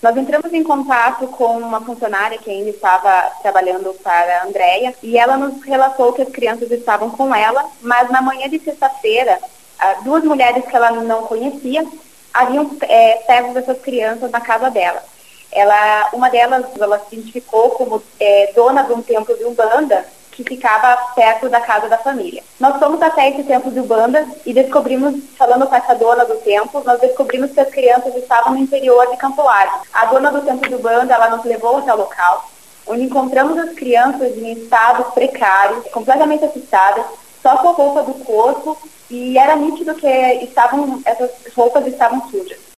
Nós entramos em contato com uma funcionária que ainda estava trabalhando para a Andréia e ela nos relatou que as crianças estavam com ela, mas na manhã de sexta-feira, duas mulheres que ela não conhecia haviam pego essas crianças na casa dela. Uma delas, ela se identificou como dona de um templo de Umbanda que ficava perto da casa da família. Nós fomos até esse templo de Umbanda e descobrimos, falando com essa dona do templo, nós descobrimos que as crianças estavam no interior de Campo Largo. A dona do templo de Umbanda, ela nos levou até o local, onde encontramos as crianças em estado precário, completamente assustadas, só com a roupa do corpo, e era nítido que essas roupas estavam sujas.